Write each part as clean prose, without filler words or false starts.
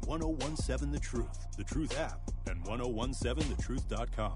1017 The Truth, The Truth app, and 1017thetruth.com.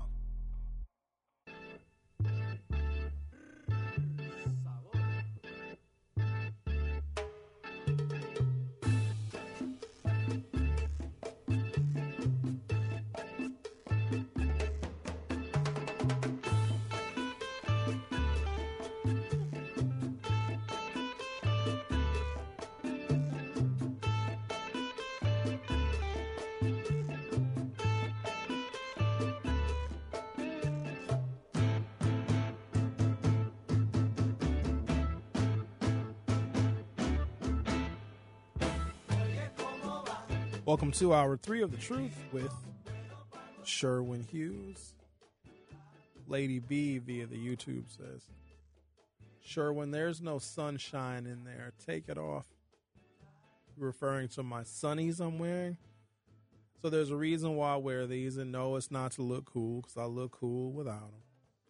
Welcome to Hour 3 of The Truth with Sherwin Hughes. Lady B via the YouTube says, Sherwin, there's no sunshine in there. Take it off. Referring to my sunnies I'm wearing. So there's a reason why I wear these, and no, it's not to look cool, because I look cool without them.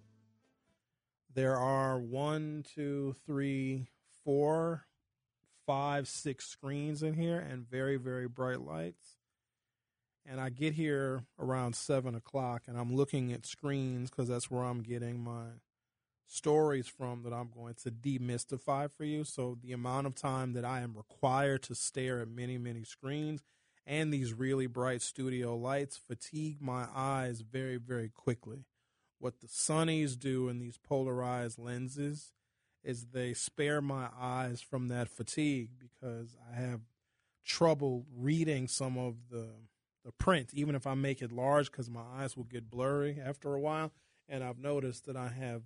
There are 1, 2, 3, 4, 5, 6 screens in here and very, very bright lights. And I get here around 7 o'clock and I'm looking at screens because that's where I'm getting my stories from that I'm going to demystify for you. So the amount of time that I am required to stare at many, many screens and these really bright studio lights fatigue my eyes very, very quickly. What the sunnies do in these polarized lenses is they spare my eyes from that fatigue because I have trouble reading some of the print, even if I make it large, because my eyes will get blurry after a while. And I've noticed that I have,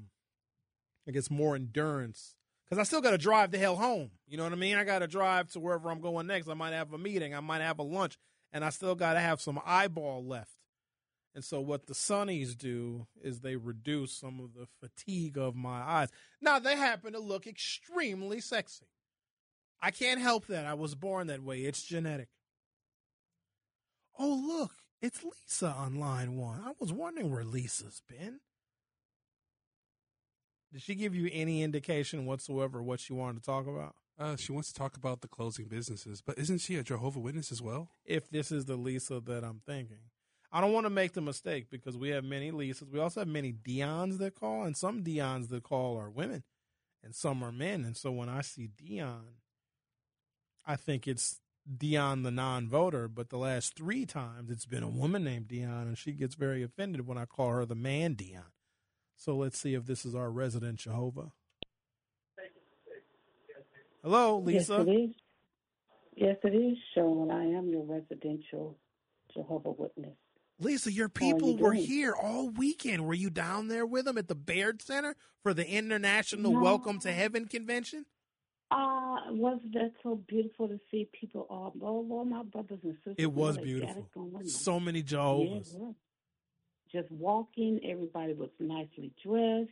I guess, more endurance because I still got to drive the hell home. You know what I mean? I got to drive to wherever I'm going next. I might have a meeting. I might have a lunch, and I still got to have some eyeball left. And so what the sunnies do is they reduce some of the fatigue of my eyes. Now, they happen to look extremely sexy. I can't help that. I was born that way. It's genetic. Oh, look, it's Lisa on line 1. I was wondering where Lisa's been. Did she give you any indication whatsoever what she wanted to talk about? She wants to talk about the closing businesses, but isn't she a Jehovah's Witness as well? If this is the Lisa that I'm thinking. I don't want to make the mistake because we have many Lisas. We also have many Dions that call, and some Dions that call are women, and some are men. And so when I see Dion, I think it's Dion the non-voter. But the last 3 times it's been a woman named Dion, and she gets very offended when I call her the man Dion. So let's see if this is our resident Jehovah. Hello, Lisa. Yes, it is. Yes, it is, Sean. I am your residential Jehovah's Witness. Lisa, your people were here all weekend. Were you down there with them at the Baird Center for the International Welcome to Heaven Convention? Was that so beautiful to see people all my brothers and sisters? It was beautiful. So many Jehovah's. Yeah, just walking, everybody was nicely dressed,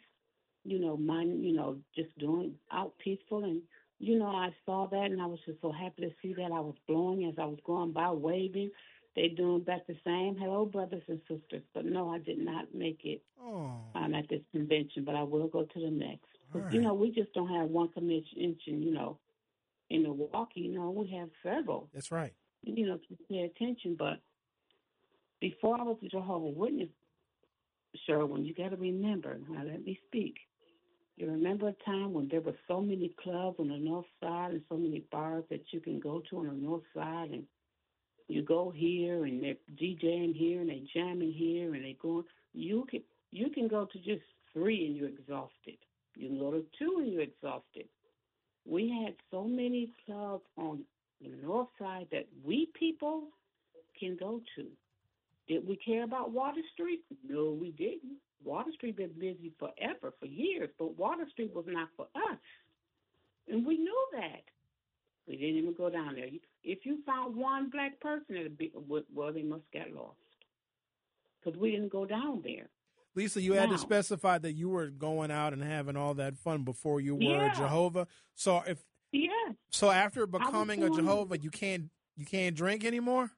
just doing out peaceful. And, I saw that and I was just so happy to see that. I was blowing as I was going by, waving. They doing back the same, hello, brothers and sisters. But no, I did not make it at this convention, but I will go to the next. Right. We just don't have one convention, in Milwaukee. We have several. That's right. To pay attention. But before I was a Jehovah's Witness, Sherwin, you got to remember, now let me speak. You remember a time when there were so many clubs on the north side and so many bars that you can go to on the north side, and you go here and they're DJing here and they're jamming here and they're going. You can go to just 3 and you're exhausted. You can go to 2 and you're exhausted. We had so many clubs on the north side that we people can go to. Did we care about Water Street? No, we didn't. Water Street been busy forever, for years, but Water Street was not for us. And we knew that. We didn't even go down there. If you found one black person, they must get lost. Because we didn't go down there. Lisa, you had to specify that you were going out and having all that fun before you were a Jehovah. So So after becoming a Jehovah, you can't drink anymore?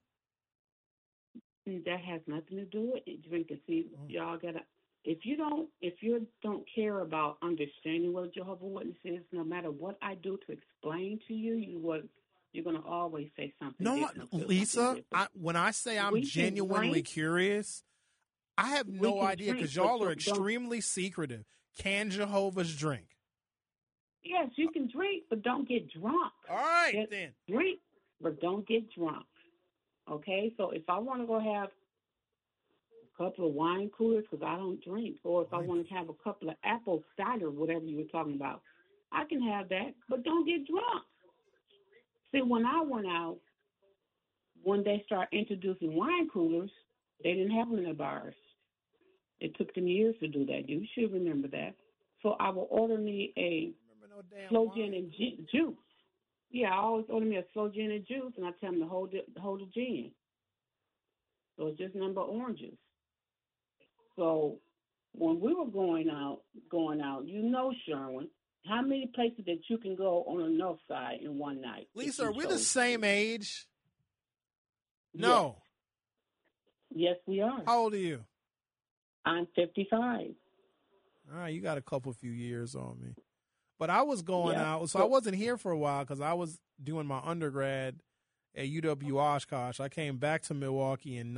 That has nothing to do with it. Drinking. See, y'all gotta. If you don't care about understanding what a Jehovah's Witness is, no matter what I do to explain to you, You're going to always say something No, different. Feel Lisa, something different. when I say I'm We can genuinely drink. curious, I have We no can idea drink, because but y'all are don't- extremely secretive. Can Jehovah's drink? Yes, you can drink, but don't get drunk. All right, Just then. drink, but don't get drunk. Okay? So if I want to go have a couple of wine coolers because I don't drink, or if I want to have a couple of apple cider, whatever you were talking about, I can have that, but don't get drunk. See, when I went out, when they started introducing wine coolers, they didn't have them in the bars. It took them years to do that. You should remember that. So I will order me a Remember no damn slow wine. gin and juice. Yeah, I always order me a slow gin and juice, and I tell them to hold the gin. So it's just number oranges. So when we were going out, you know, Sherwin, how many places that you can go on the north side in one night? if Lisa, you are we the chose same to? age? No. Yes, we are. How old are you? I'm 55. All right, you got a few years on me. But I was going Yeah. out, so I wasn't here for a while because I was doing my undergrad at UW Oshkosh. I came back to Milwaukee in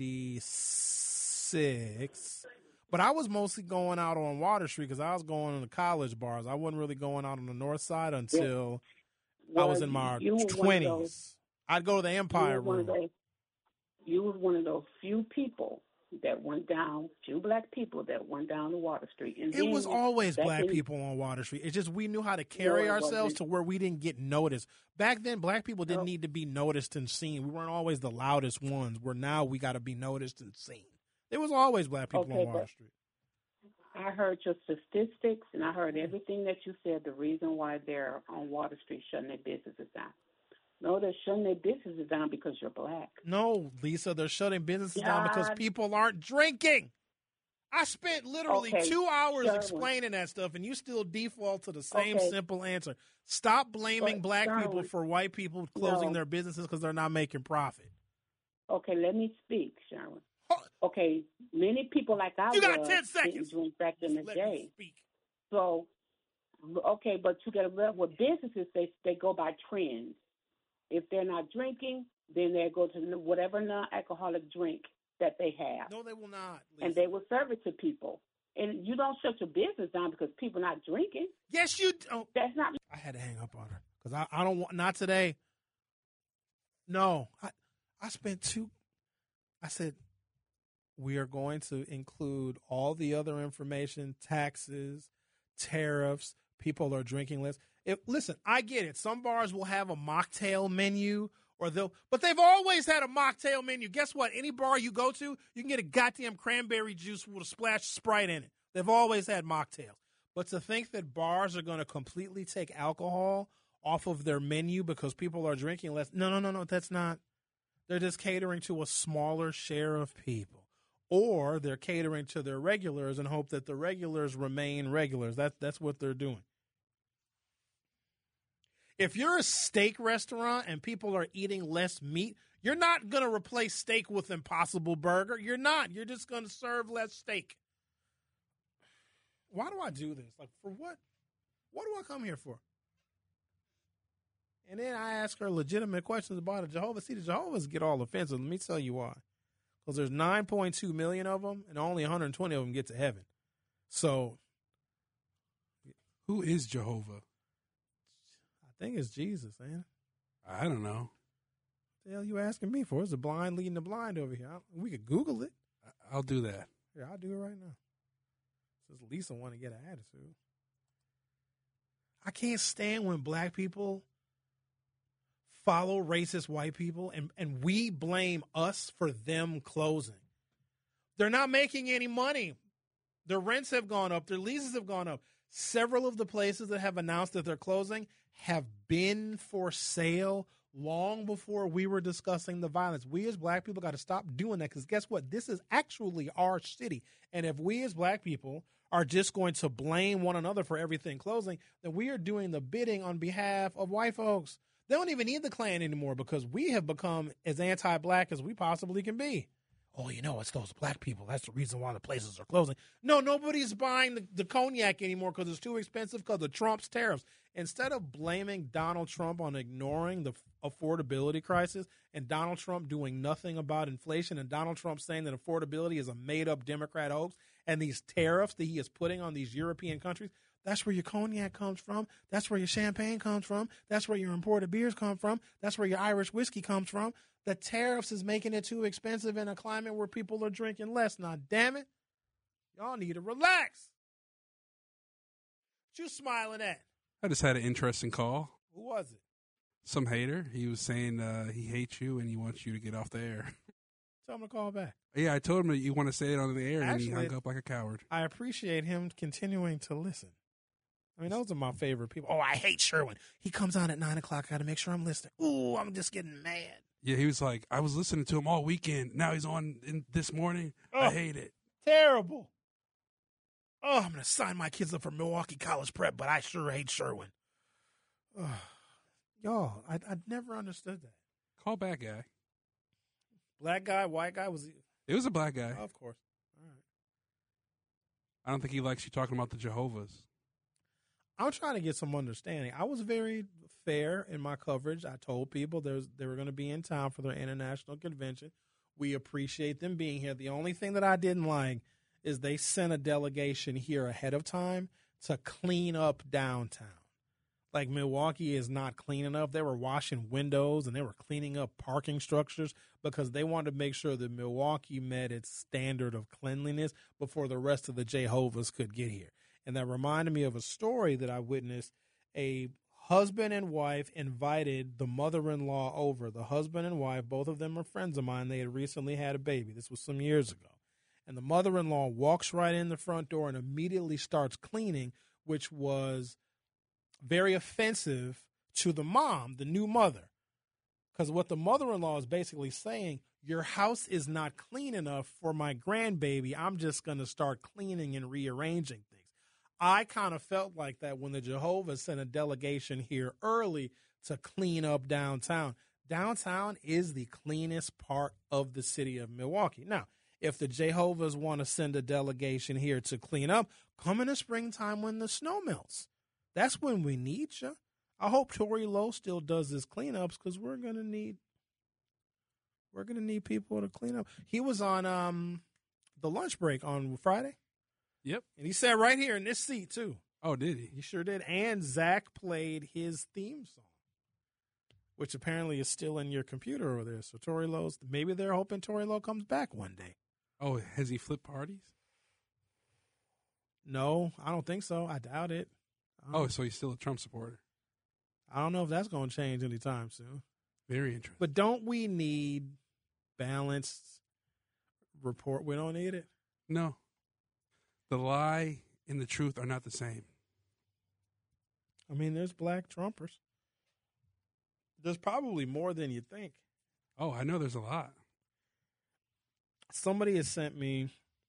96. But I was mostly going out on Water Street because I was going to the college bars. I wasn't really going out on the north side until I was in my you were one of 20s. those- I'd go to the Empire Room. You was one of those few people that went down, few black people that went down to Water Street. And It was then always back black in- people on Water Street. It's just we knew how to carry it ourselves wasn't. to where we didn't get noticed. Back then, black people didn't No. need to be noticed and seen. We weren't always the loudest ones, where now we got to be noticed and seen. There was always black people Okay, on Water but- Street. I heard your statistics, and I heard everything that you said, the reason why they're on Water Street shutting their businesses down. No, they're shutting their businesses down because you're black. No, Lisa, they're shutting businesses down because God. people aren't drinking. I spent literally Okay, 2 hours Sherwin. explaining that stuff, and you still default to the same Okay. simple answer. Stop blaming But, black people Sherwin, for white people closing no. their businesses because they're not making profit. Okay, let me speak, Sherwin. Huh. Okay, many people like I You got was 10 didn't seconds. drink back in the Let me day. speak. So, okay, but you got to realize with businesses, they go by trends. If they're not drinking, then they go to whatever non-alcoholic drink that they have, No, they will not. Lisa. and they will serve it to people. And you don't shut your business down because people not drinking. Yes, you. Oh, That's not. I had to hang up on her because I don't want. Not today. No, I spent two. I said we are going to include all the other information: taxes, tariffs. People are drinking less. Listen, I get it. Some bars will have a mocktail menu, but they've always had a mocktail menu. Guess what? Any bar you go to, you can get a goddamn cranberry juice with a splash of Sprite in it. They've always had mocktails. But to think that bars are going to completely take alcohol off of their menu because people are drinking less, no, that's not. They're just catering to a smaller share of people. Or they're catering to their regulars and hope that the regulars remain regulars. That's what they're doing. If you're a steak restaurant and people are eating less meat, you're not going to replace steak with Impossible Burger. You're not. You're just going to serve less steak. Why do I do this? Like, for what? What do I come here for? And then I ask her legitimate questions about the Jehovah's. See, the Jehovah's get all offensive. Let me tell you why. Because there's 9.2 million of them, and only 120 of them get to heaven. So, Who is Jehovah? I think it's Jesus, man. I don't know. What the hell you asking me for? It's the blind leading the blind over here. We could Google it. I'll do that. Here, I'll do it right now. Says Lisa want to get an attitude. I can't stand when black people follow racist white people and we blame us for them closing. They're not making any money. Their rents have gone up. Their leases have gone up. Several of the places that have announced that they're closing have been for sale long before we were discussing the violence. We as black people got to stop doing that because guess what? This is actually our city. And if we as black people are just going to blame one another for everything closing, then we are doing the bidding on behalf of white folks. They don't even need the Klan anymore because we have become as anti-black as we possibly can be. oh, it's those black people. That's the reason why the places are closing. No, nobody's buying the cognac anymore because it's too expensive because of Trump's tariffs. Instead of blaming Donald Trump on ignoring the affordability crisis and Donald Trump doing nothing about inflation and Donald Trump saying that affordability is a made-up Democrat hoax and these tariffs that he is putting on these European countries, that's where your cognac comes from. That's where your champagne comes from. That's where your imported beers come from. That's where your Irish whiskey comes from. The tariffs is making it too expensive in a climate where people are drinking less. Now, damn it, y'all need to relax. What you smiling at? I just had an interesting call. Who was it? Some hater. He was saying he hates you and he wants you to get off the air. Tell him to call back. Yeah, I told him that you want to say it on the air, Actually, and he hung up like a coward. I appreciate him continuing to listen. I mean, those are my favorite people. Oh, I hate Sherwin. He comes on at 9 o'clock. I got to make sure I'm listening. Ooh, I'm just getting mad. Yeah, he was like, I was listening to him all weekend. Now he's on this morning. Oh, I hate it. Terrible. Oh, I'm going to sign my kids up for Milwaukee College Prep, but I sure hate Sherwin. Oh, y'all, I never understood that. Call back, guy. Black guy, white guy? Was he? It was a black guy. Oh, of course. All right. I don't think he likes you talking about the Jehovah's. I'm trying to get some understanding. I was very fair in my coverage. I told people they were going to be in town for their international convention. We appreciate them being here. The only thing that I didn't like is they sent a delegation here ahead of time to clean up downtown. Like, Milwaukee is not clean enough. They were washing windows and they were cleaning up parking structures because they wanted to make sure that Milwaukee met its standard of cleanliness before the rest of the Jehovah's could get here. And that reminded me of a story that I witnessed. A husband and wife invited the mother-in-law over. The husband and wife, both of them are friends of mine. They had recently had a baby. This was some years ago. And the mother-in-law walks right in the front door and immediately starts cleaning, which was very offensive to the mom, the new mother. Because what the mother-in-law is basically saying, your house is not clean enough for my grandbaby. I'm just going to start cleaning and rearranging things. I kind of felt like that when the Jehovah's sent a delegation here early to clean up downtown. Downtown is the cleanest part of the city of Milwaukee. Now, if the Jehovah's want to send a delegation here to clean up, come in the springtime when the snow melts. That's when we need you. I hope Tory Lowe still does his cleanups because we're gonna need people to clean up. He was on the lunch break on Friday. Yep. And he sat right here in this seat, too. Oh, did he? He sure did. And Zach played his theme song, which apparently is still in your computer over there. So Tory Lowe's, maybe they're hoping Tory Lowe comes back one day. Oh, has he flipped parties? No, I don't think so. I doubt it. Oh, so he's still a Trump supporter. I don't know if that's going to change anytime soon. Very interesting. But don't we need balanced report? We don't need it? No. The lie and the truth are not the same. I mean, there's black Trumpers. There's probably more than you think. Oh, I know there's a lot. Somebody has sent me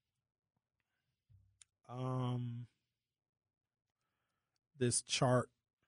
this chart,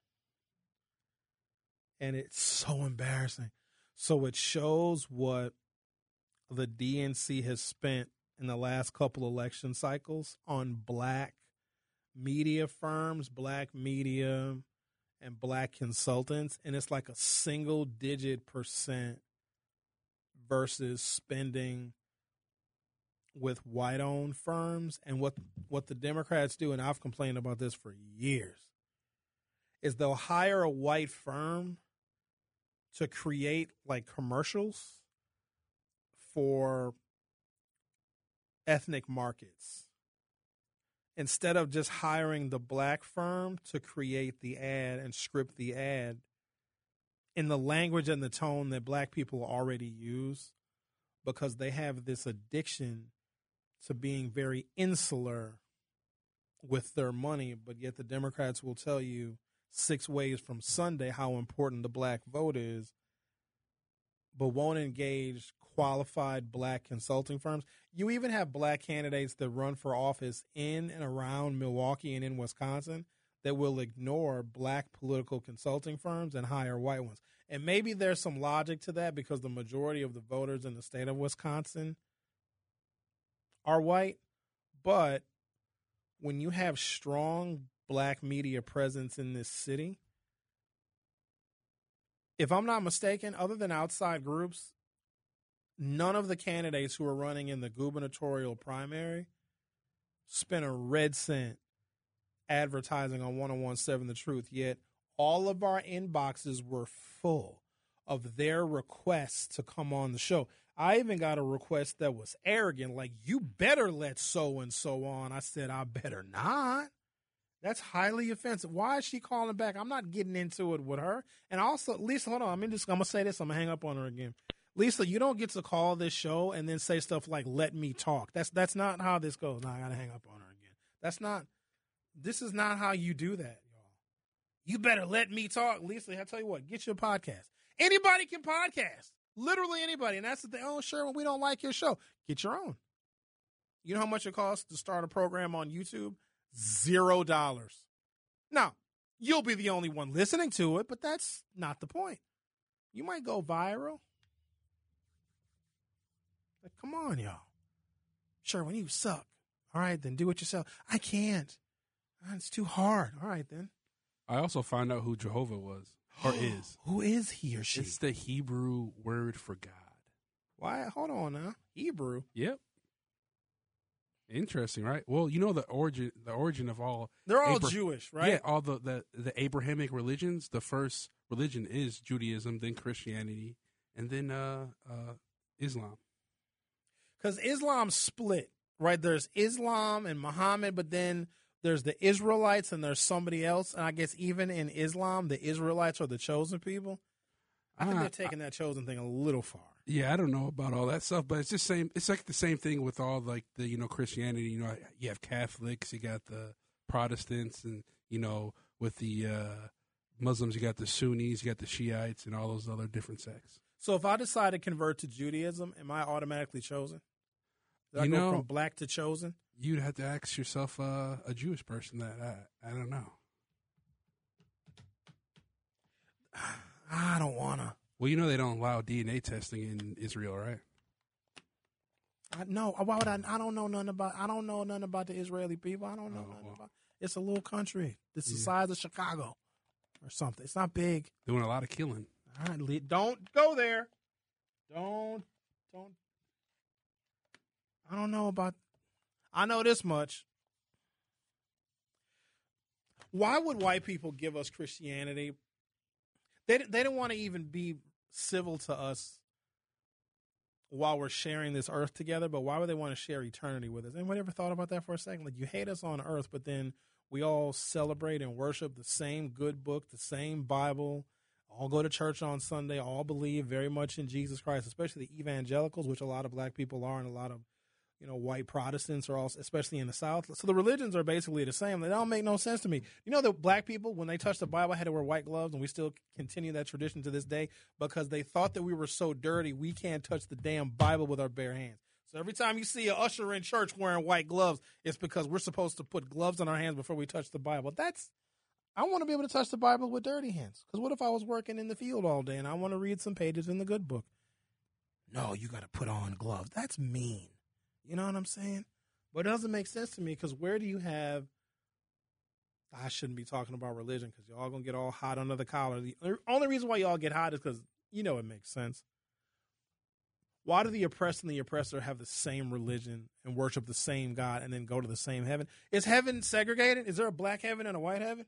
and it's so embarrassing. So it shows what the DNC has spent in the last couple election cycles on black media firms, black media, and black consultants, and it's like a single-digit % versus spending with white-owned firms. And what the Democrats do, and I've complained about this for years, is they'll hire a white firm to create like commercials for ethnic markets instead of just hiring the black firm to create the ad and script the ad in the language and the tone that black people already use, because they have this addiction to being very insular with their money. But yet the Democrats will tell you 6 ways from Sunday how important the black vote is, but won't engage qualified black consulting firms. You even have black candidates that run for office in and around Milwaukee and in Wisconsin that will ignore black political consulting firms and hire white ones. And maybe there's some logic to that because the majority of the voters in the state of Wisconsin are white, but when you have strong black media presence in this city, if I'm not mistaken, other than outside groups, none of the candidates who are running in the gubernatorial primary spent a red cent advertising on 1017 The Truth, yet all of our inboxes were full of their requests to come on the show. I even got a request that was arrogant, like, you better let so-and-so on. I said, I better not. That's highly offensive. Why is she calling back? I'm not getting into it with her. And also, Lisa, hold on. I'm going to say this. I'm going to hang up on her again. Lisa, you don't get to call this show and then say stuff like, let me talk. That's not how this goes. No, I got to hang up on her again. This is not how you do that, y'all. You better let me talk. Lisa, I tell you what, get your podcast. Anybody can podcast. Literally anybody. And that's the thing. Oh, sure, when we don't like your show, get your own. You know how much it costs to start a program on YouTube? $0. Now, you'll be the only one listening to it, but that's not the point. You might go viral. Like, come on, y'all. Sure, when you suck. All right, then do it yourself. I can't. It's too hard. All right, then. I also found out who Jehovah was, or is. Who is he or she? It's the Hebrew word for God. Why? Hold on now. Hebrew? Yep. Interesting, right? Well, you know the origin of all. They're all Jewish, right? Yeah, all the Abrahamic religions. The first religion is Judaism, then Christianity, and then Islam. Because Islam split, right? There's Islam and Muhammad, but then there's the Israelites and there's somebody else. And I guess even in Islam, the Israelites are the chosen people. I think they're taking that chosen thing a little far. Yeah, I don't know about all that stuff, but it's just same. It's like the same thing with all like the Christianity. You have Catholics, you got the Protestants, and with the Muslims, you got the Sunnis, you got the Shiites, and all those other different sects. So if I decide to convert to Judaism, am I automatically chosen? Did I go from black to chosen? You'd have to ask yourself a Jewish person that. I don't know. I don't want to. Well, they don't allow DNA testing in Israel, right? No. Why would I? I don't know nothing about the Israeli people. I don't know nothing about. It's a little country. It's the size of Chicago or something. It's not big. Doing a lot of killing. All right, don't go there. Don't. I don't know about. I know this much. Why would white people give us Christianity? They don't want to even be civil to us while we're sharing this earth together, but why would they want to share eternity with us? Anybody ever thought about that for a second? Like, you hate us on earth, but then we all celebrate and worship the same good book, the same Bible, all go to church on Sunday, all believe very much in Jesus Christ, especially the evangelicals, which a lot of black people are, and a lot of white Protestants are also, especially in the South. So the religions are basically the same. They don't make no sense to me. The black people, when they touched the Bible, had to wear white gloves, and we still continue that tradition to this day because they thought that we were so dirty, we can't touch the damn Bible with our bare hands. So every time you see an usher in church wearing white gloves, it's because we're supposed to put gloves on our hands before we touch the Bible. I want to be able to touch the Bible with dirty hands. Because what if I was working in the field all day and I want to read some pages in the good book? No, you got to put on gloves. That's mean. You know what I'm saying? But it doesn't make sense to me because where do you have – I shouldn't be talking about religion because y'all going to get all hot under the collar. The only reason why y'all get hot is because, it makes sense. Why do the oppressed and the oppressor have the same religion and worship the same God and then go to the same heaven? Is heaven segregated? Is there a black heaven and a white heaven?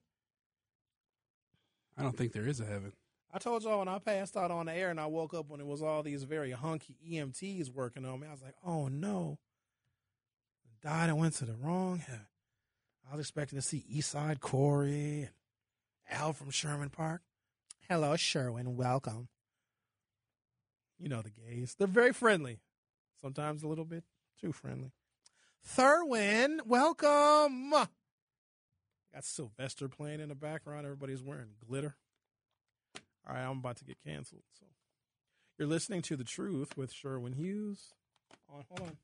I don't think there is a heaven. I told y'all when I passed out on the air and I woke up when it was all these very hunky EMTs working on me, I was like, oh, no. Died and went to the wrong heaven. I was expecting to see Eastside Corey and Al from Sherman Park. Hello, Sherwin. Welcome. You know the gays. They're very friendly. Sometimes a little bit too friendly. Thurwin, welcome. Got Sylvester playing in the background. Everybody's wearing glitter. All right, I'm about to get canceled. So you're listening to The Truth with Sherwin Hughes. Hold on.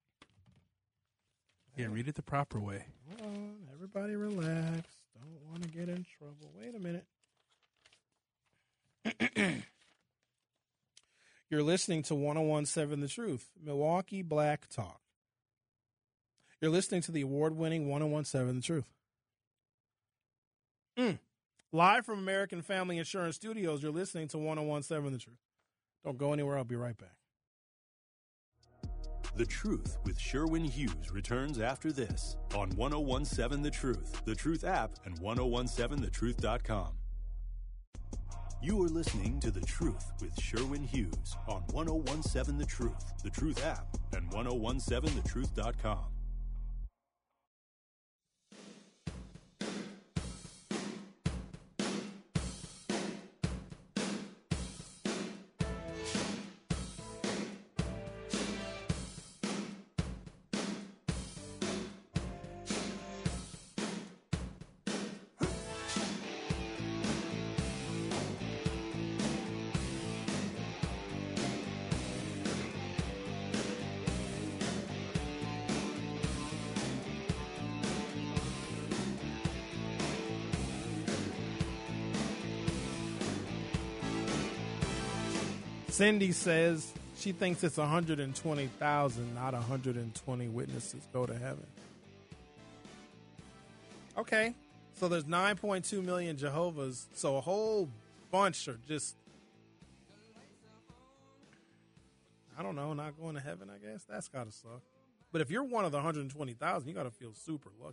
Yeah, read it the proper way. Hold on. Everybody relax. Don't want to get in trouble. Wait a minute. You're listening to 1017 The Truth, Milwaukee Black Talk. You're listening to the award-winning 1017 The Truth. Live from American Family Insurance Studios, you're listening to 1017 The Truth. Don't go anywhere. I'll be right back. The Truth with Sherwin Hughes returns after this on 1017 The Truth app, and 1017thetruth.com. You are listening to The Truth with Sherwin Hughes on 1017 The Truth app, and 1017thetruth.com. Cindy says she thinks it's 120,000, not 120 witnesses go to heaven. Okay, so there's 9.2 million Jehovah's, so a whole bunch are just, I don't know, not going to heaven, I guess. That's got to suck. But if you're one of the 120,000, you got to feel super lucky.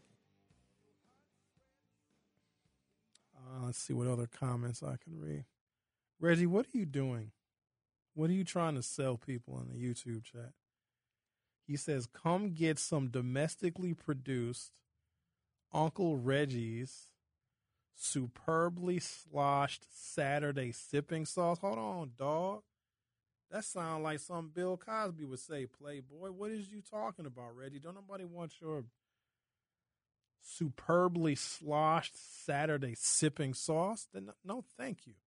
Let's see what other comments I can read. Reggie, what are you doing? What are you trying to sell people in the YouTube chat? He says, come get some domestically produced Uncle Reggie's superbly sloshed Saturday sipping sauce. Hold on, dog. That sounds like something Bill Cosby would say, Playboy. What is you talking about, Reggie? Don't nobody want your superbly sloshed Saturday sipping sauce? Then no, thank you.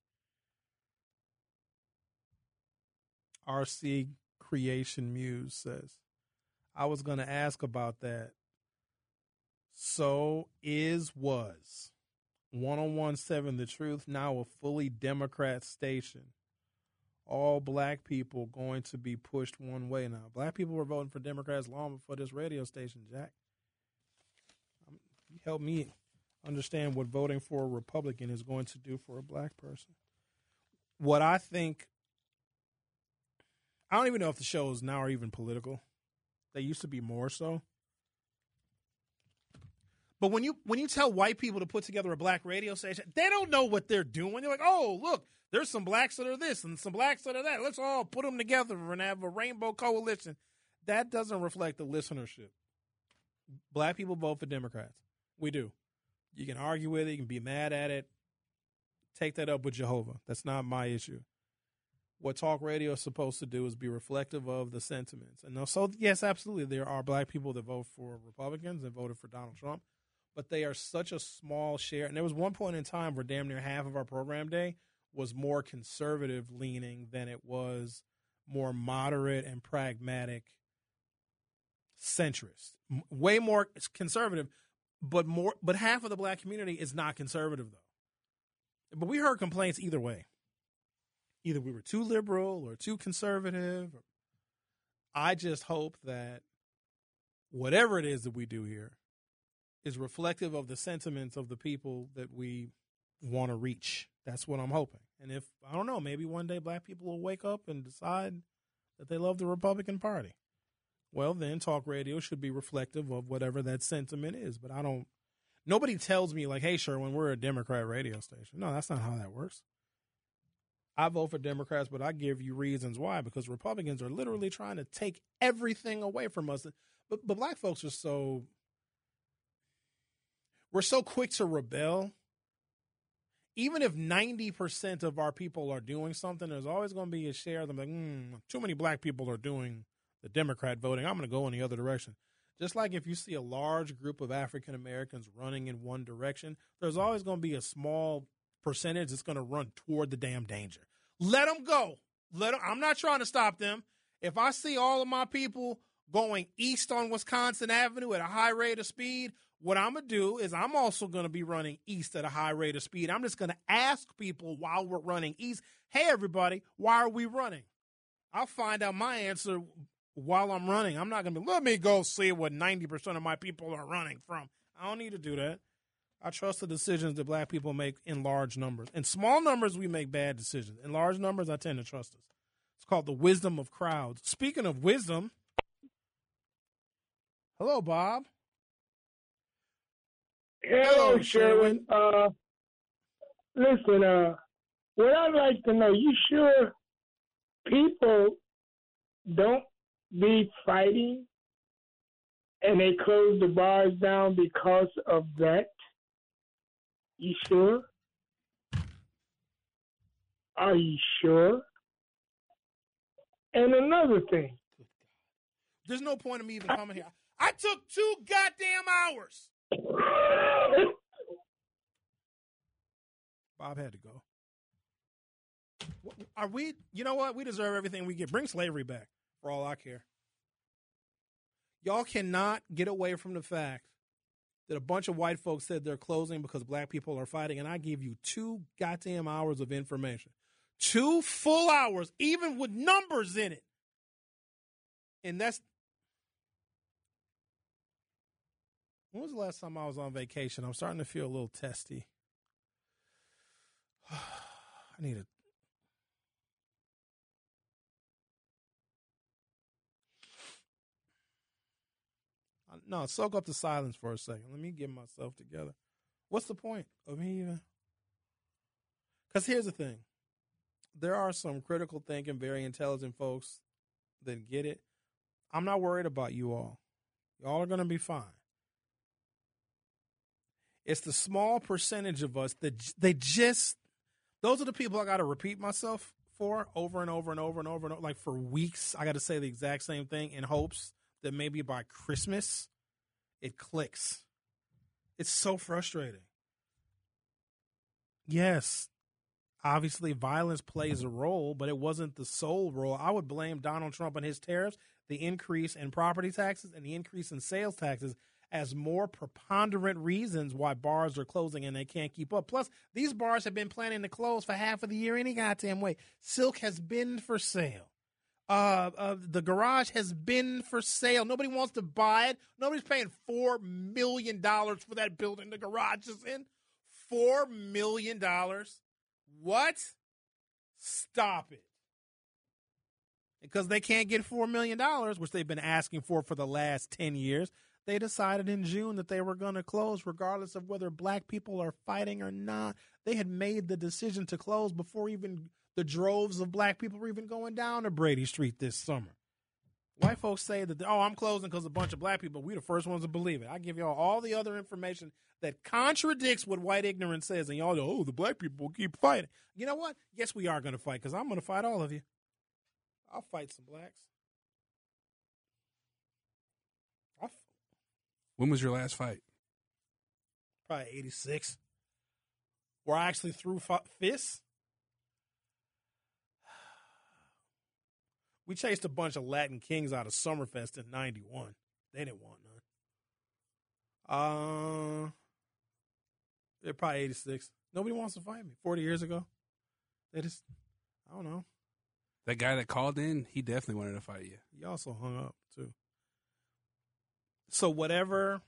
RC Creation Muse says, I was going to ask about that. So was 1017 The Truth now a fully Democrat station? All black people going to be pushed one way now. Black people were voting for Democrats long before this radio station, Jack. You help me understand what voting for a Republican is going to do for a black person. What I think, I don't even know if the shows now are even political. They used to be more so. But when you tell white people to put together a black radio station, they don't know what they're doing. They're like, oh, look, there's some blacks that are this and some blacks that are that. Let's all put them together and have a rainbow coalition. That doesn't reflect the listenership. Black people vote for Democrats. We do. You can argue with it. You can be mad at it. Take that up with Jehovah. That's not my issue. What talk radio is supposed to do is be reflective of the sentiments. And so, yes, absolutely, there are black people that vote for Republicans and voted for Donald Trump, but they are such a small share. And there was one point in time where damn near half of our program day was more conservative leaning than it was more moderate and pragmatic centrist. Way more conservative, but half of the black community is not conservative, though. But we heard complaints either way. Either we were too liberal or too conservative. I just hope that whatever it is that we do here is reflective of the sentiments of the people that we want to reach. That's what I'm hoping. And if, I don't know, maybe one day black people will wake up and decide that they love the Republican Party. Well, then talk radio should be reflective of whatever that sentiment is. But nobody tells me like, hey, Sherwin, we're a Democrat radio station. No, that's not how that works. I vote for Democrats, but I give you reasons why, because Republicans are literally trying to take everything away from us. But black folks are we're so quick to rebel. Even if 90% of our people are doing something, there's always going to be a share of them like, too many black people are doing the Democrat voting. I'm going to go in the other direction. Just like if you see a large group of African Americans running in one direction, there's always going to be a small percentage that's going to run toward the damn danger. Let them go. I'm not trying to stop them. If I see all of my people going east on Wisconsin Avenue at a high rate of speed, what I'm going to do is I'm also going to be running east at a high rate of speed. I'm just going to ask people while we're running east, hey, everybody, why are we running? I'll find out my answer while I'm running. I'm not going to be, let me go see what 90% of my people are running from. I don't need to do that. I trust the decisions that black people make in large numbers. In small numbers, we make bad decisions. In large numbers, I tend to trust us. It's called the wisdom of crowds. Speaking of wisdom, hello, Bob. Hello, Sherwin. Listen, what I'd like to know, you sure people don't be fighting and they close the bars down because of that? You sure? Are you sure? And another thing. There's no point in me even coming here. I took 2 goddamn hours. Bob had to go. Are we, you know what? We deserve everything we get. Bring slavery back for all I care. Y'all cannot get away from the fact that a bunch of white folks said they're closing because black people are fighting, and I give you 2 goddamn hours of information. 2 full hours, even with numbers in it. And that's, when was the last time I was on vacation? I'm starting to feel a little testy. I need a, no, soak up the silence for a second. Let me get myself together. What's the point of me even? Because here's the thing. There are some critical thinking, very intelligent folks that get it. I'm not worried about you all. Y'all are going to be fine. It's the small percentage of us that those are the people I got to repeat myself for over and over and over and over and over. Like for weeks, I got to say the exact same thing in hopes that maybe by Christmas it clicks. It's so frustrating. Yes, obviously violence plays a role, but it wasn't the sole role. I would blame Donald Trump and his tariffs, the increase in property taxes and the increase in sales taxes as more preponderant reasons why bars are closing and they can't keep up. Plus, these bars have been planning to close for half of the year any goddamn way. Silk has been for sale. The garage has been for sale. Nobody wants to buy it. Nobody's paying $4 million for that building the garage is in. $4 million. What? Stop it. Because they can't get $4 million, which they've been asking for the last 10 years. They decided in June that they were going to close regardless of whether black people are fighting or not. They had made the decision to close before even the droves of black people were even going down to Brady Street this summer. White folks say that, I'm closing because a bunch of black people. We the first ones to believe it. I give y'all all the other information that contradicts what white ignorance says, and y'all go, the black people will keep fighting. You know what? Yes, we are going to fight because I'm going to fight all of you. I'll fight some blacks. When was your last fight? Probably 86. Where I actually threw fists. We chased a bunch of Latin kings out of Summerfest in 91. They didn't want none. They're probably 86. Nobody wants to fight me. 40 years ago. They just, I don't know. That guy that called in, he definitely wanted to fight you. He also hung up, too. So whatever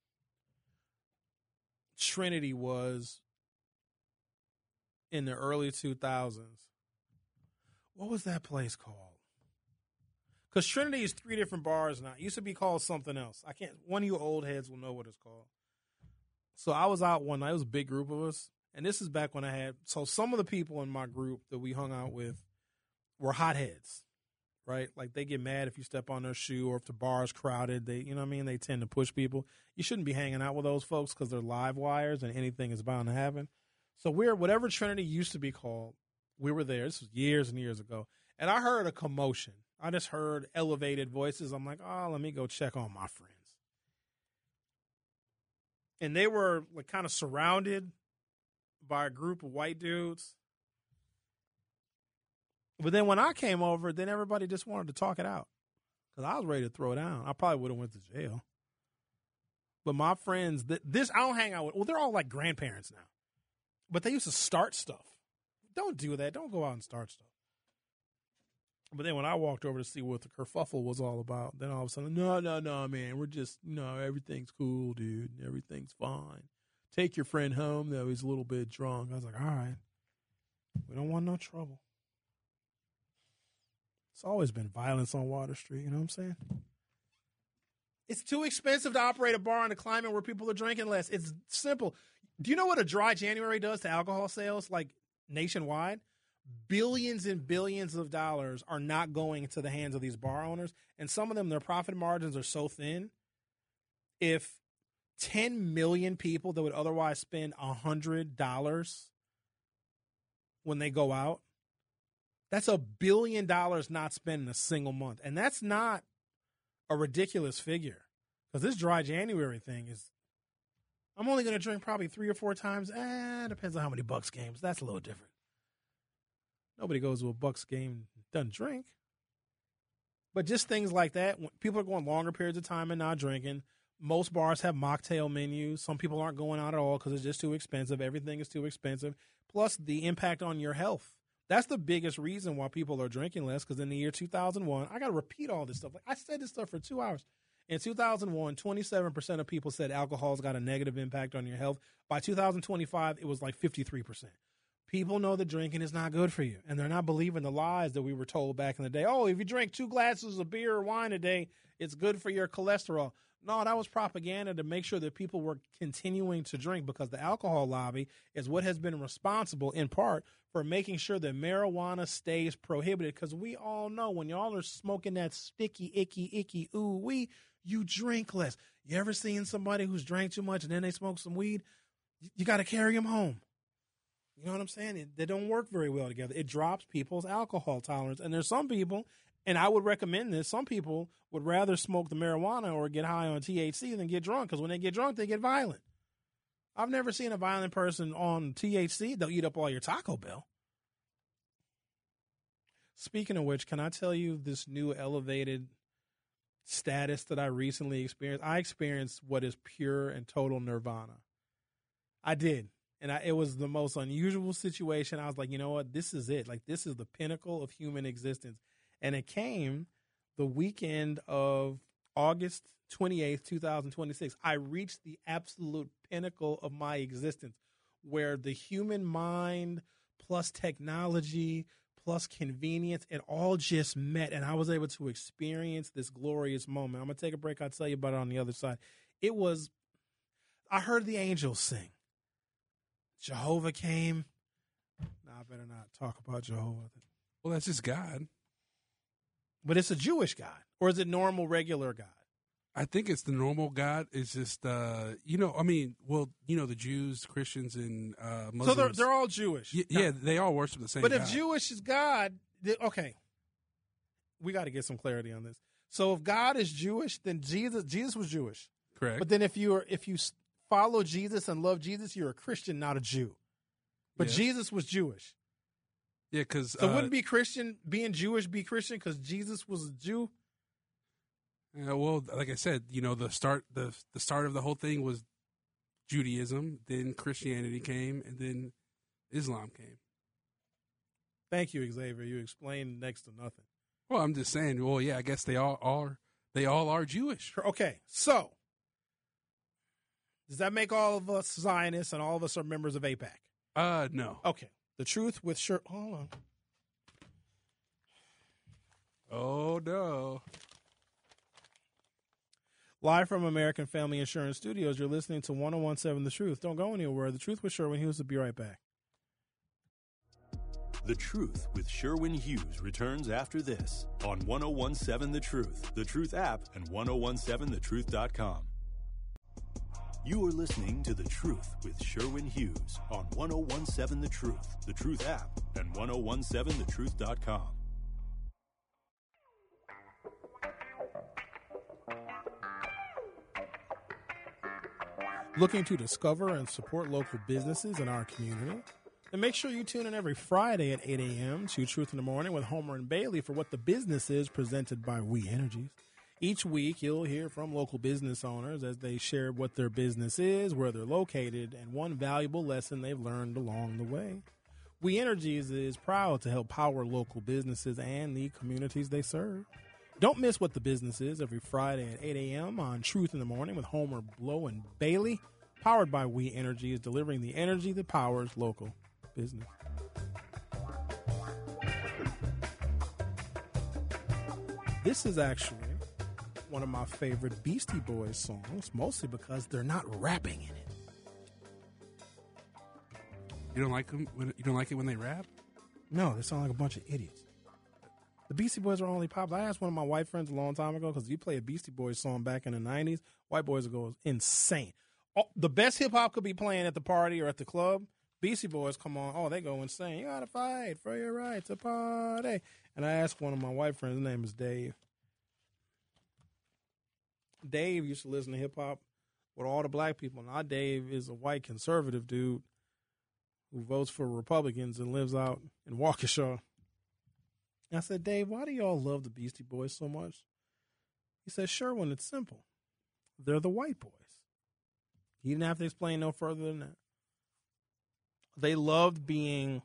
Trinity was in the early 2000s, what was that place called? Because Trinity is 3 different bars now. It used to be called something else. One of you old heads will know what it's called. So I was out one night. It was a big group of us. And this is back when so some of the people in my group that we hung out with were hotheads, right? Like they get mad if you step on their shoe or if the bar is crowded. They, you know what I mean? They tend to push people. You shouldn't be hanging out with those folks because they're live wires and anything is bound to happen. So whatever Trinity used to be called, we were there. This was years and years ago. And I heard a commotion. I just heard elevated voices. I'm like, let me go check on my friends. And they were like kind of surrounded by a group of white dudes. But then when I came over, then everybody just wanted to talk it out. Because I was ready to throw it down. I probably would have went to jail. But my friends, I don't hang out with, well, they're all like grandparents now. But they used to start stuff. Don't do that. Don't go out and start stuff. But then when I walked over to see what the kerfuffle was all about, then all of a sudden, no, man, we're just, everything's cool, dude. Everything's fine. Take your friend home, though. He's a little bit drunk. I was like, all right. We don't want no trouble. It's always been violence on Water Street, you know what I'm saying? It's too expensive to operate a bar in a climate where people are drinking less. It's simple. Do you know what a dry January does to alcohol sales, like nationwide? Billions and billions of dollars are not going into the hands of these bar owners. And some of them, their profit margins are so thin. If 10 million people that would otherwise spend $100 when they go out, that's $1 billion not spent in a single month. And that's not a ridiculous figure, because this dry January thing is, I'm only going to drink probably 3 or 4 times. Depends on how many Bucks games. That's a little different. Nobody goes to a Bucks game and doesn't drink. But just things like that, when people are going longer periods of time and not drinking. Most bars have mocktail menus. Some people aren't going out at all because it's just too expensive. Everything is too expensive. Plus the impact on your health. That's the biggest reason why people are drinking less, because in the year 2001, I got to repeat all this stuff. Like, I said this stuff for 2 hours. In 2001, 27% of people said alcohol's got a negative impact on your health. By 2025, it was like 53%. People know that drinking is not good for you, and they're not believing the lies that we were told back in the day. Oh, if you drink 2 glasses of beer or wine a day, it's good for your cholesterol. No, that was propaganda to make sure that people were continuing to drink, because the alcohol lobby is what has been responsible in part for making sure that marijuana stays prohibited. Because we all know when y'all are smoking that sticky, icky, ooh-wee, you drink less. You ever seen somebody who's drank too much and then they smoke some weed? You got to carry them home. You know what I'm saying? They don't work very well together. It drops people's alcohol tolerance. And there's some people, and I would recommend this, some people would rather smoke the marijuana or get high on THC than get drunk, because when they get drunk, they get violent. I've never seen a violent person on THC. They'll eat up all your Taco Bell. Speaking of which, can I tell you this new elevated status that I recently experienced? I experienced what is pure and total nirvana. I did. And it was the most unusual situation. I was like, you know what? This is it. Like, this is the pinnacle of human existence. And it came the weekend of August 28th, 2026. I reached the absolute pinnacle of my existence, where the human mind plus technology plus convenience, it all just met. And I was able to experience this glorious moment. I'm going to take a break. I'll tell you about it on the other side. I heard the angels sing. Jehovah came. No, I better not talk about Jehovah. Well, that's just God. But it's a Jewish God, or is it normal, regular God? I think it's the normal God. It's just, the Jews, Christians, and Muslims. So they're all Jewish. Yeah, they all worship the same God. But if Jewish is God, okay, we got to get some clarity on this. So if God is Jewish, then Jesus was Jewish. Correct. But then if you follow Jesus and love Jesus, you're a Christian, not a Jew. But yes. Jesus was Jewish. Yeah, because so wouldn't being Jewish be Christian because Jesus was a Jew? Well, like I said, the start of the whole thing was Judaism, then Christianity came, and then Islam came. Thank you, Xavier. You explained next to nothing. Well, I'm just saying. Well, yeah, I guess they all are Jewish. Okay, so does that make all of us Zionists and all of us are members of AIPAC? No. Okay. The Truth with hold on. Oh, no. Live from American Family Insurance Studios, you're listening to 101.7 The Truth. Don't go anywhere. The Truth with Sherwin Hughes will be right back. The Truth with Sherwin Hughes returns after this on 101.7 The Truth, The Truth app, and 1017thetruth.com. You are listening to The Truth with Sherwin Hughes on 101.7 The Truth app, and 1017thetruth.com. Looking to discover and support local businesses in our community? And make sure you tune in every Friday at 8 a.m. to Truth in the Morning with Homer and Bailey for What the Business Is, presented by We Energies. Each week, you'll hear from local business owners as they share what their business is, where they're located, and one valuable lesson they've learned along the way. We Energies is proud to help power local businesses and the communities they serve. Don't miss What the Business Is every Friday at 8 a.m. on Truth in the Morning with Homer, Blow, and Bailey. Powered by We Energies, delivering the energy that powers local business. This is actually one of my favorite Beastie Boys songs, mostly because they're not rapping in it. You don't like them? You don't like it when they rap? No, they sound like a bunch of idiots. The Beastie Boys are only pop. I asked one of my white friends a long time ago, because if you play a Beastie Boys song back in the 90s, white boys would go insane. The best hip-hop could be playing at the party or at the club. Beastie Boys come on. Oh, they go insane. You got to fight for your right to party. And I asked one of my white friends, his name is Dave. Dave used to listen to hip-hop with all the black people. Now, Dave is a white conservative dude who votes for Republicans and lives out in Waukesha. And I said, Dave, why do y'all love the Beastie Boys so much? He said, Sherwin, it's simple. They're the white boys. He didn't have to explain no further than that. They loved being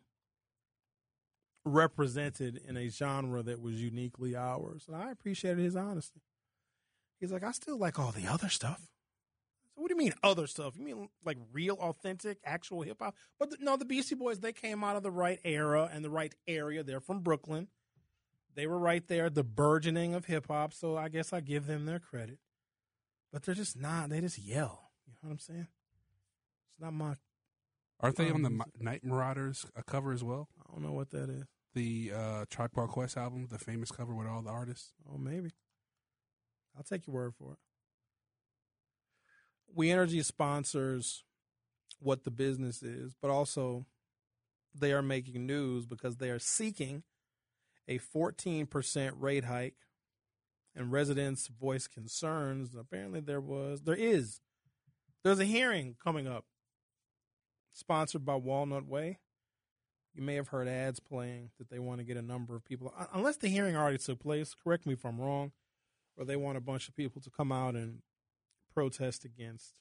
represented in a genre that was uniquely ours. And I appreciated his honesty. He's like, I still like all the other stuff. So what do you mean other stuff? You mean like real, authentic, actual hip-hop? But no, the Beastie Boys, they came out of the right era and the right area. They're from Brooklyn. They were right there, the burgeoning of hip-hop, so I guess I give them their credit. But they're just not. They just yell. You know what I'm saying? It's not my... Aren't they on the Night Marauders cover as well? I don't know what that is. The Tribe Called Quest album, the famous cover with all the artists? Oh, maybe. I'll take your word for it. We Energy sponsors What the Business Is, but also they are making news because they are seeking a 14% rate hike, and residents voiced concerns. Apparently there's a hearing coming up sponsored by Walnut Way. You may have heard ads playing that they want to get a number of people, unless the hearing already took place, correct me if I'm wrong, or they want a bunch of people to come out and protest against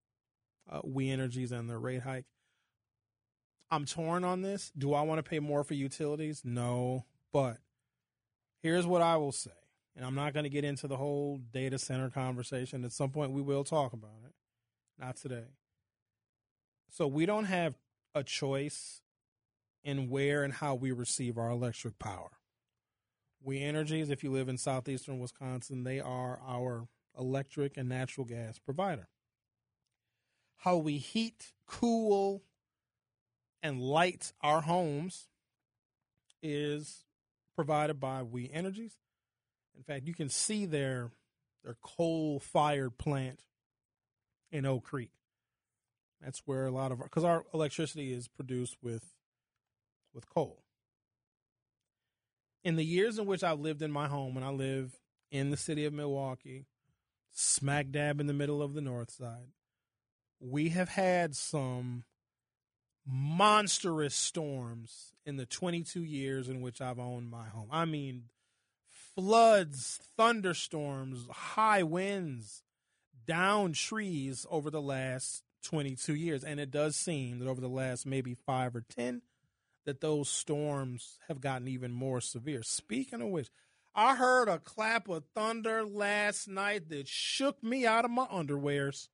We Energies and their rate hike. I'm torn on this. Do I want to pay more for utilities? No. But here's what I will say, and I'm not going to get into the whole data center conversation. At some point, we will talk about it. Not today. So we don't have a choice in where and how we receive our electric power. We Energies, if you live in southeastern Wisconsin, they are our electric and natural gas provider. How we heat, cool, and light our homes is provided by We Energies. In fact, you can see their coal-fired plant in Oak Creek. That's where a lot of because our electricity is produced with coal. In the years in which I've lived in my home, and I live in the city of Milwaukee, smack dab in the middle of the north side, we have had some monstrous storms in the 22 years in which I've owned my home. I mean, floods, thunderstorms, high winds, down trees over the last 22 years. And it does seem that over the last maybe 5 or 10, that those storms have gotten even more severe. Speaking of which, I heard a clap of thunder last night that shook me out of my underwears.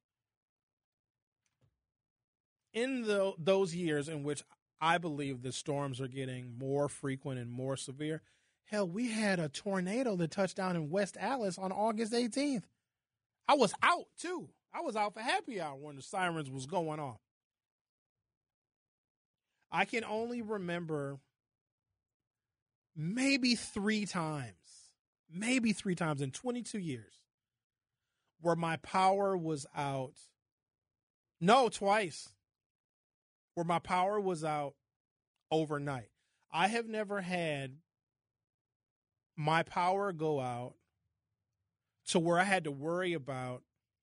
In those years in which I believe the storms are getting more frequent and more severe, hell, we had a tornado that touched down in West Allis on August 18th. I was out, too. I was out for happy hour when the sirens was going off. I can only remember maybe three times in 22 years where my power was out. No, twice. Where my power was out overnight. I have never had my power go out to where I had to worry about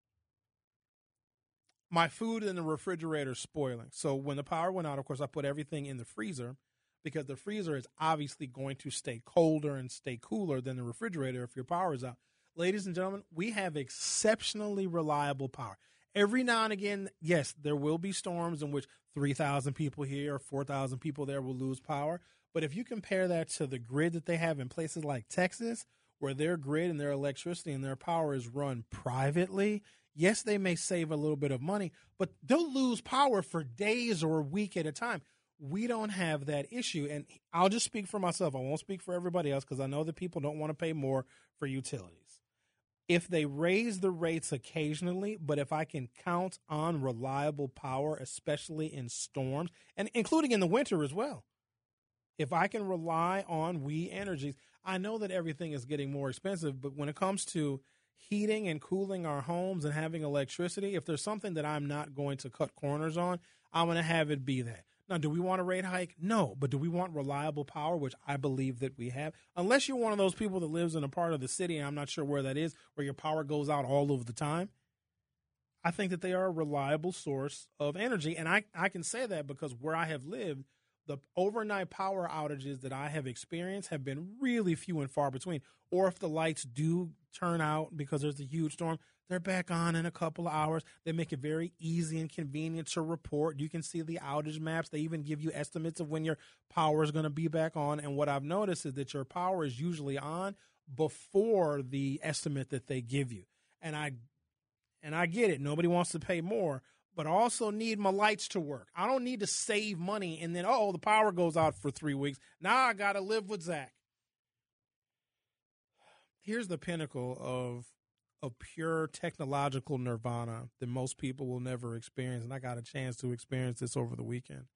my food in the refrigerator spoiling. So when the power went out, of course, I put everything in the freezer because the freezer is obviously going to stay colder and stay cooler than the refrigerator if your power is out. Ladies and gentlemen, we have exceptionally reliable power. Every now and again, yes, there will be storms in which 3,000 people here or 4,000 people there will lose power. But if you compare that to the grid that they have in places like Texas, where their grid and their electricity and their power is run privately, yes, they may save a little bit of money, but they'll lose power for days or a week at a time. We don't have that issue. And I'll just speak for myself. I won't speak for everybody else because I know that people don't want to pay more for utilities. If they raise the rates occasionally, but if I can count on reliable power, especially in storms, and including in the winter as well, if I can rely on We Energies, I know that everything is getting more expensive, but when it comes to heating and cooling our homes and having electricity, if there's something that I'm not going to cut corners on, I'm going to have it be that. Now, do we want a rate hike? No, but do we want reliable power, which I believe that we have? Unless you're one of those people that lives in a part of the city, and I'm not sure where that is, where your power goes out all over the time. I think that they are a reliable source of energy, and I can say that because where I have lived, the overnight power outages that I have experienced have been really few and far between. Or if the lights do turn out because there's a huge storm, they're back on in a couple of hours. They make it very easy and convenient to report. You can see the outage maps. They even give you estimates of when your power is going to be back on. And what I've noticed is that your power is usually on before the estimate that they give you. And I get it. Nobody wants to pay more, but I also need my lights to work. I don't need to save money and then, the power goes out for 3 weeks. Now I got to live with Zach. Here's the pinnacle of pure technological nirvana that most people will never experience, and I got a chance to experience this over the weekend.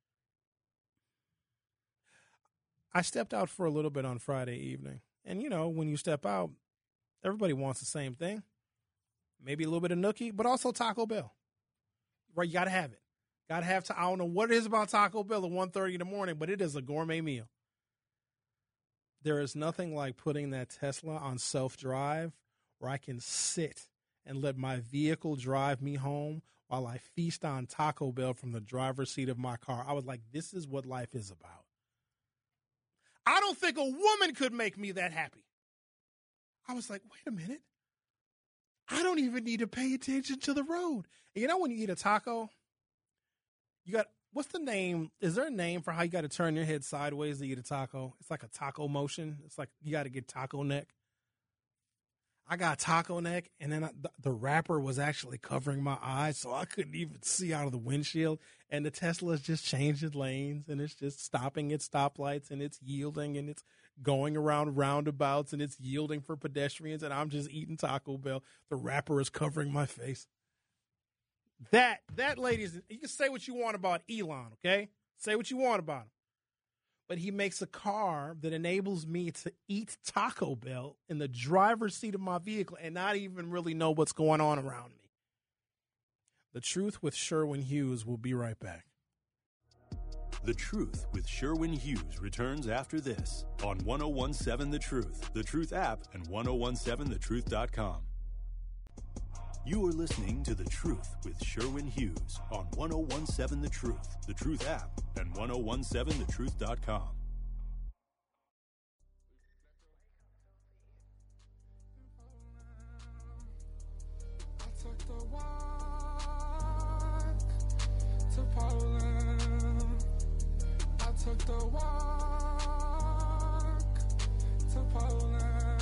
I stepped out for a little bit on Friday evening, and when you step out, everybody wants the same thing. Maybe a little bit of nookie, but also Taco Bell. Right, you got to have it. Got to have I don't know what it is about Taco Bell at 1:30 in the morning, but it is a gourmet meal. There is nothing like putting that Tesla on self-drive where I can sit and let my vehicle drive me home while I feast on Taco Bell from the driver's seat of my car. I was like, this is what life is about. I don't think a woman could make me that happy. I was like, wait a minute. I don't even need to pay attention to the road. And when you eat a taco, what's the name? Is there a name for how you got to turn your head sideways to eat a taco? It's like a taco motion. It's like you got to get taco neck. I got taco neck, and then the wrapper was actually covering my eyes, so I couldn't even see out of the windshield. And the Tesla is just changing lanes, and it's just stopping at stoplights, and it's yielding, and it's going around roundabouts, and it's yielding for pedestrians, and I'm just eating Taco Bell. The wrapper is covering my face. That, ladies, you can say what you want about Elon, okay? Say what you want about him. But he makes a car that enables me to eat Taco Bell in the driver's seat of my vehicle and not even really know what's going on around me. The Truth with Sherwin Hughes will be right back. The Truth with Sherwin Hughes returns after this on 1017 The Truth app, and 1017thetruth.com. You are listening to The Truth with Sherwin Hughes on 1017 The Truth app, and 1017thetruth.com. I took the walk to Poland. I took the walk to Poland.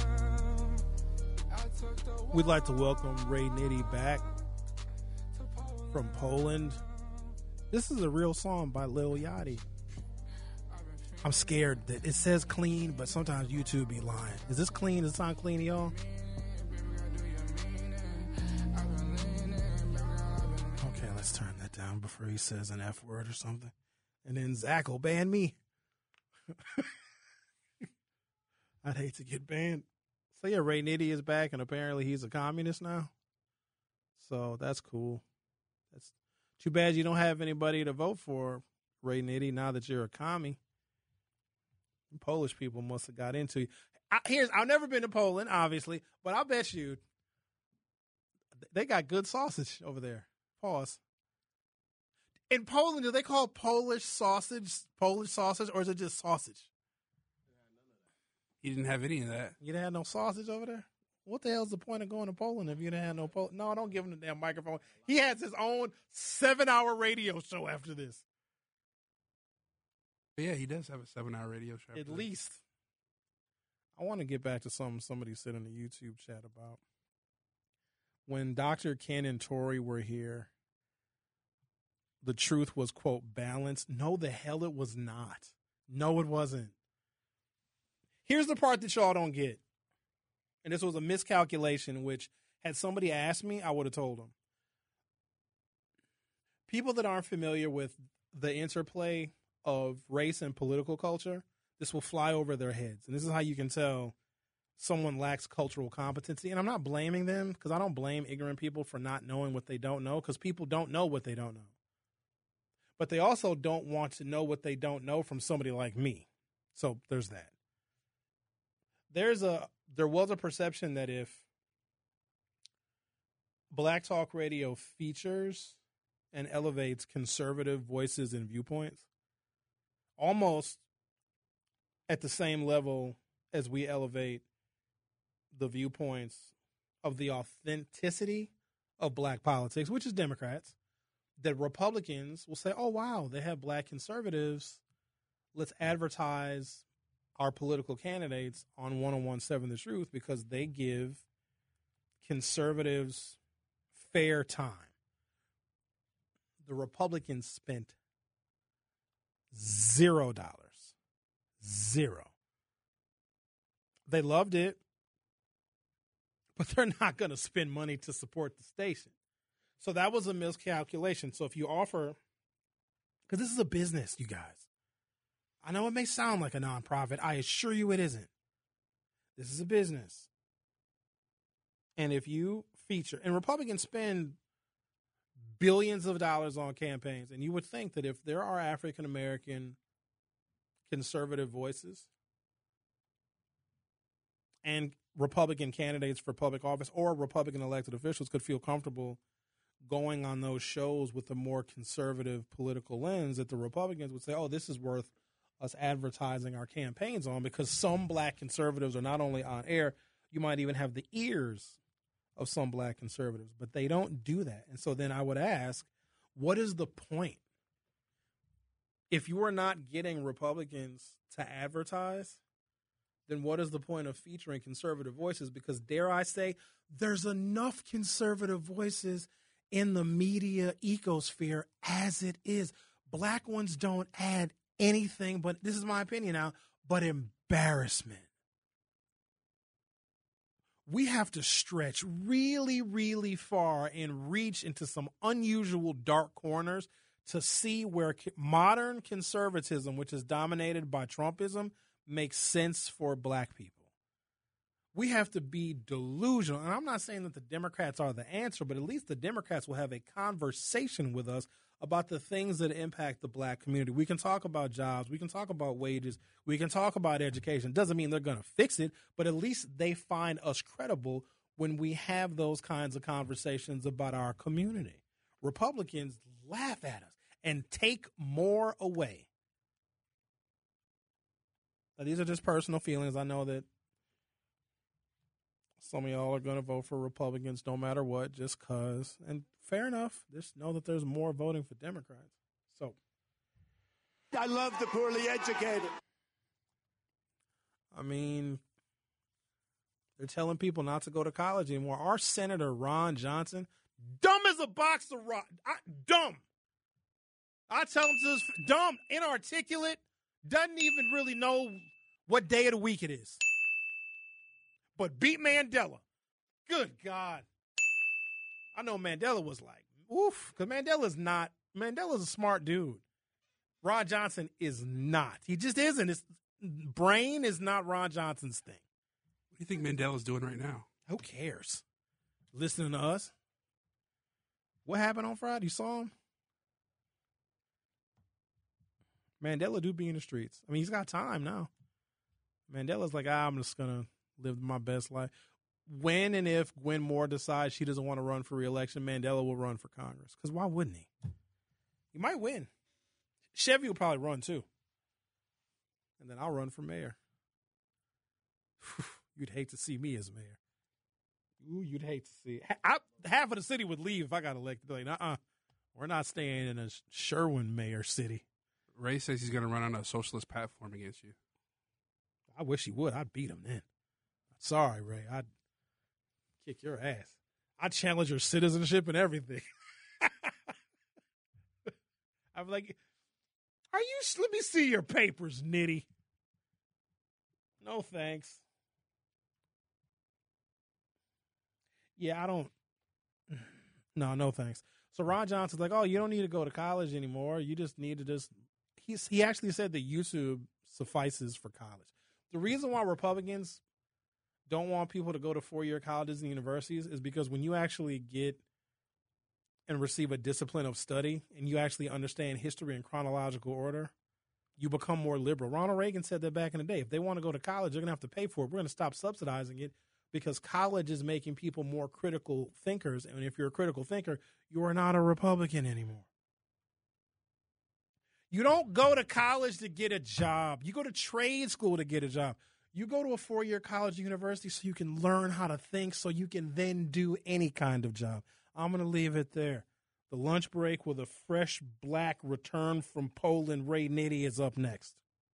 We'd like to welcome Ray Nitty back from Poland. This is a real song by Lil Yachty. I'm scared that it says clean, but sometimes YouTube be lying. Is this clean? Does it sound clean to y'all? Okay, let's turn that down before he says an F word or something. And then Zach will ban me. I'd hate to get banned. So yeah, Ray Nitty is back, and apparently he's a communist now. So that's cool. That's too bad you don't have anybody to vote for, Ray Nitty, now that you're a commie. Polish people must have got into you. I've never been to Poland, obviously, but I bet you they got good sausage over there. Pause. In Poland, do they call Polish sausage, or is it just sausage? You didn't have any of that. You didn't have no sausage over there? What the hell's the point of going to Poland if you didn't have no Poland? No, don't give him the damn microphone. He has his own 7-hour radio show after this. But yeah, he does have a 7-hour radio show. At least. I want to get back to something somebody said in the YouTube chat about. When Dr. Ken and Tori were here, the truth was, quote, balanced. No, the hell it was not. No, it wasn't. Here's the part that y'all don't get. And this was a miscalculation, which had somebody asked me, I would have told them. People that aren't familiar with the interplay of race and political culture, this will fly over their heads. And this is how you can tell someone lacks cultural competency. And I'm not blaming them, because I don't blame ignorant people for not knowing what they don't know, because people don't know what they don't know. But they also don't want to know what they don't know from somebody like me. So there's that. There was a perception that if Black Talk Radio features and elevates conservative voices and viewpoints, almost at the same level as we elevate the viewpoints of the authenticity of black politics, which is Democrats, that Republicans will say, oh, wow, they have black conservatives. Let's advertise our political candidates on 101.7 The Truth because they give conservatives fair time. The Republicans spent $0. Zero. They loved it, but they're not going to spend money to support the station. So that was a miscalculation. So if you offer, because this is a business, you guys. I know it may sound like a nonprofit. I assure you it isn't. This is a business. And if you feature, and Republicans spend billions of dollars on campaigns, and you would think that if there are African-American conservative voices and Republican candidates for public office or Republican elected officials could feel comfortable going on those shows with a more conservative political lens, that the Republicans would say, oh, this is worth us advertising our campaigns on, because some black conservatives are not only on air, you might even have the ears of some black conservatives, but they don't do that. And so then I would ask, what is the point? If you are not getting Republicans to advertise, then what is the point of featuring conservative voices? Because dare I say, there's enough conservative voices in the media ecosphere as it is. Black ones don't add anything, but this is my opinion now, but embarrassment. We have to stretch really, really far and reach into some unusual dark corners to see where modern conservatism, which is dominated by Trumpism, makes sense for black people. We have to be delusional. And I'm not saying that the Democrats are the answer, but at least the Democrats will have a conversation with us about the things that impact the black community. We can talk about jobs. We can talk about wages. We can talk about education. Doesn't mean they're going to fix it, but at least they find us credible when we have those kinds of conversations about our community. Republicans laugh at us and take more away. Now, these are just personal feelings. I know that some of y'all are going to vote for Republicans no matter what, just because. And fair enough. Just know that there's more voting for Democrats. So, I love the poorly educated. I mean, they're telling people not to go to college anymore. Our Senator Ron Johnson, dumb as a box of rock. Dumb. I tell him to this, dumb, inarticulate, doesn't even really know what day of the week it is. But beat Mandela. Good God. I know Mandela was like, oof, because Mandela's a smart dude. Ron Johnson is not. He just isn't. His brain is not Ron Johnson's thing. What do you think Mandela's doing right now? Who cares? Listening to us. What happened on Friday? You saw him? Mandela do be in the streets. I mean, he's got time now. Mandela's like, I'm just going to live my best life. When and if Gwen Moore decides she doesn't want to run for re-election, Mandela will run for Congress. Because why wouldn't he? He might win. Chevy will probably run too. And then I'll run for mayor. You'd hate to see me as mayor. Ooh, you'd hate to see it. Half of the city would leave if I got elected. Like, we're not staying in a Sherwin mayor city. Ray says he's going to run on a socialist platform against you. I wish he would. I'd beat him then. Sorry, Ray. I'd kick your ass. I'd challenge your citizenship and everything. I'm like, let me see your papers, Nitty. No, thanks. Yeah, I don't. No, thanks. So Ron Johnson's like, oh, you don't need to go to college anymore. You just need to he actually said that YouTube suffices for college. The reason why Republicans don't want people to go to 4-year colleges and universities is because when you actually get and receive a discipline of study and you actually understand history in chronological order, you become more liberal. Ronald Reagan said that back in the day. If they want to go to college, they're going to have to pay for it. We're going to stop subsidizing it because college is making people more critical thinkers. And if you're a critical thinker, you are not a Republican anymore. You don't go to college to get a job. You go to trade school to get a job. You go to a 4-year college university so you can learn how to think so you can then do any kind of job. I'm going to leave it there. The lunch break with a fresh black return from Poland, Ray Nitty, is up next.